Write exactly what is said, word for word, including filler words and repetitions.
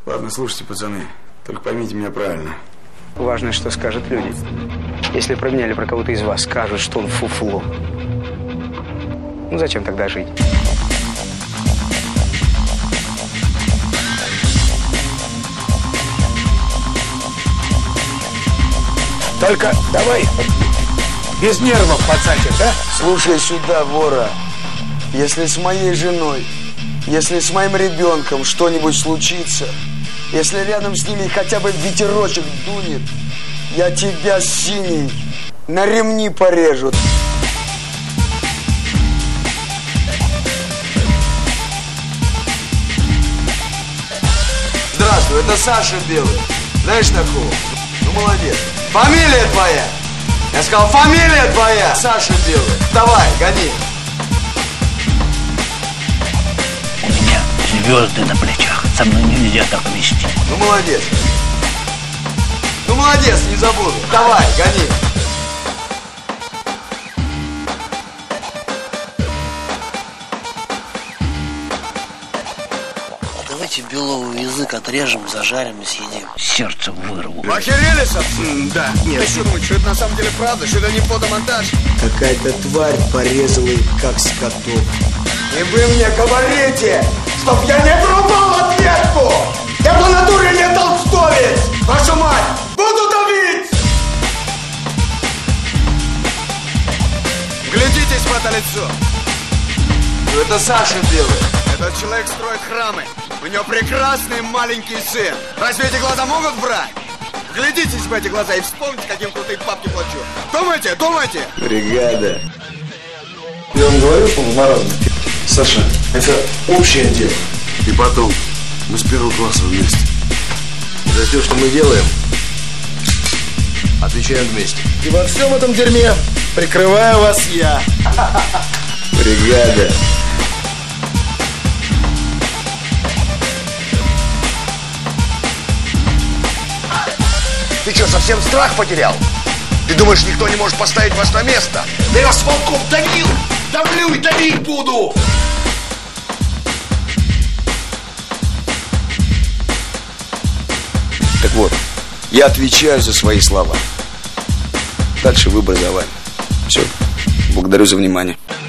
Ладно, слушайте, пацаны, только поймите меня правильно. Важно, что скажут люди. Если про меня или про кого-то из вас скажут, что он фуфло, ну зачем тогда жить? Только давай без нервов, пацанчик, а? Слушай сюда, вора. Если с моей женой, если с моим ребенком что-нибудь случится, если рядом с ними хотя бы ветерочек дунет, я тебя, синий, на ремни порежут. Здравствуй, это Саша Белый. Знаешь такого? Ну, молодец. Фамилия твоя? Я сказал, фамилия твоя? Саша Белый. Давай, гони. У меня звезды на плечах. Со мной нельзя так вести. Ну, молодец. Ну, молодец, не забуду. Давай, гони. Давайте Белову язык отрежем, зажарим и съедим. Сердце вырву. Охерели, собственно? Да, нет. Ты что думаешь, что это на самом деле правда? Что это не фотомонтаж? Какая-то тварь порезала их, как скотов. И вы мне говорите, чтоб я не врубал ответку! Я по натуре не толстовец! Вашу мать! Буду давить! Глядитесь в это лицо! Ну, это Саша Белый. Этот человек строит храмы. У него прекрасный маленький сын. Разве эти глаза могут брать? Глядитесь в эти глаза и вспомните, каким крутые бабки плачу. Думайте, думайте! Бригада. Я вам говорю, что он маразм. Саша, это общее дело. И потом, мы с первого класса вместе. За все, что мы делаем, отвечаем вместе. И во всем этом дерьме прикрываю вас я. Бригада. Ты что, совсем страх потерял? Ты думаешь, никто не может поставить вас на место? Да я с волком давил, давлю и давить буду! Так вот, я отвечаю за свои слова. Дальше выбор за вами. Все, благодарю за внимание.